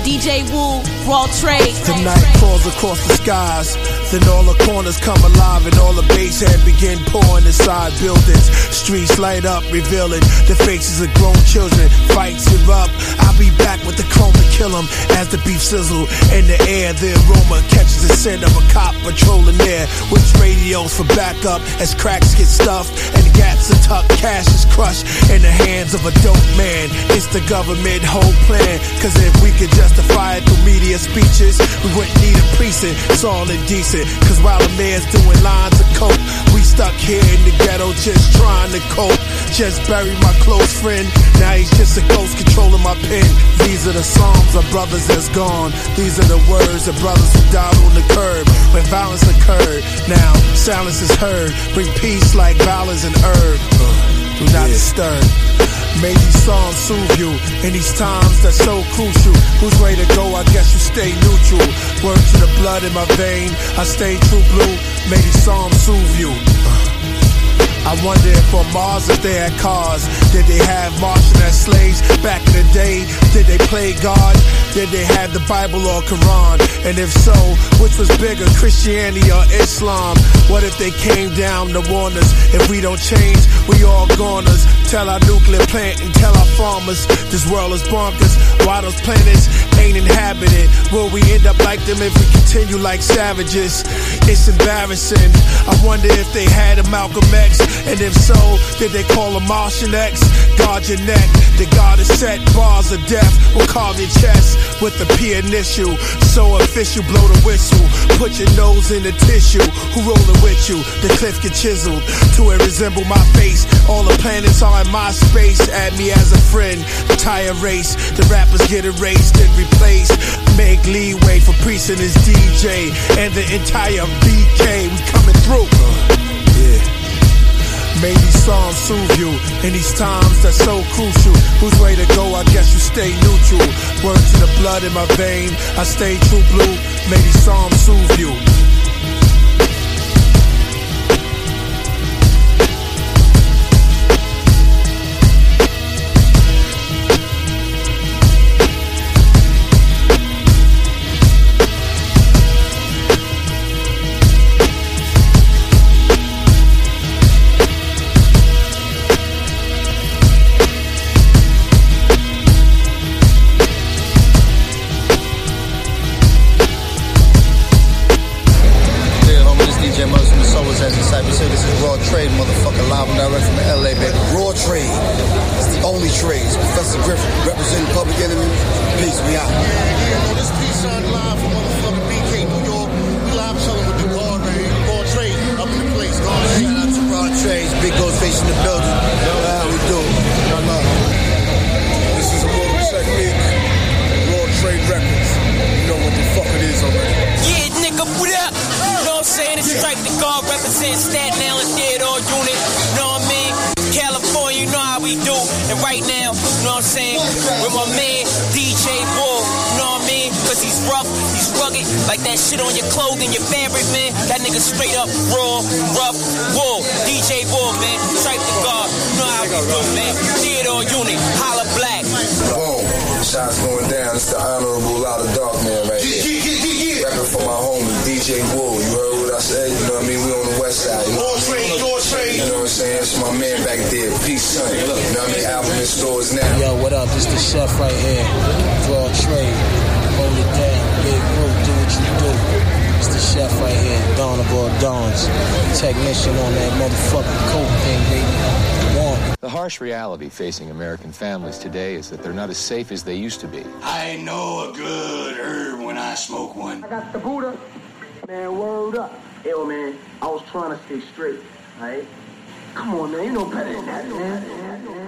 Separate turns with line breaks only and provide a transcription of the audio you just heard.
DJ Wu, Raw Trade.
The night falls across the skies, then all the corners come alive and all the bass head begin pouring inside buildings. Streets light up, revealing the faces of grown children. Fights erupt. I'll be back with the chrome to kill them as the beef sizzle in the air. The aroma catches the scent of a cop patrolling there. Which radios for backup as cracks get stuffed and gaps are tucked. Cash is crushed in the hands of a dope man. It's the government whole plan. Cause if we could justify it through media speeches, we wouldn't need a precinct. It's all indecent. Cause while the man's doing lines of coke, we stuck here in the ghetto just trying to cope. Just buried my close friend. Now he's just a ghost controlling my pen. These are the songs of brothers that's gone. These are the words of brothers who died on the curb when violence occurred. Now silence is heard. Bring peace like violence and herb. Do not disturb. May these songs soothe you in these times that's so crucial. Who's ready to go? I guess you stay neutral. Word to the blood in my vein, I stay true blue. May these songs soothe you. I wonder if on Mars if they had cars. Did they have Martian as slaves back in the day? Did they play God? Did they have the Bible or Quran? And if so, which was bigger, Christianity or Islam? What if they came down to warn us? If we don't change, we all goners. Tell our nuclear plant and tell our farmers this world is bonkers. Why those planets ain't inhabited? Will we end up like them if we continue like savages? It's embarrassing. I wonder if they had a Malcolm X. And if so, did they call a Martian X? Guard your neck, the God is set. Bars of death will carve your chest with the P initial. So official, blow the whistle. Put your nose in the tissue. Who rolling with you? The cliff get chiseled to it resemble my face. All the planets are in my space. Add me as a friend. The tire race, the rappers get erased and replaced. Make leeway for Priest and his DJ and the entire BK. We coming through. May these songs soothe you in these times that's so crucial. Who's ready to go? I guess you stay neutral. Word to the blood in my vein, I stay true blue. May these songs soothe you.
Reality facing American families today is that they're not as safe as they used to be.
I know a good herb when I smoke one.
I got the Buddha. Man, word up. Yo, man, I was trying to stay straight, right? Come on, man, you know better than that, man.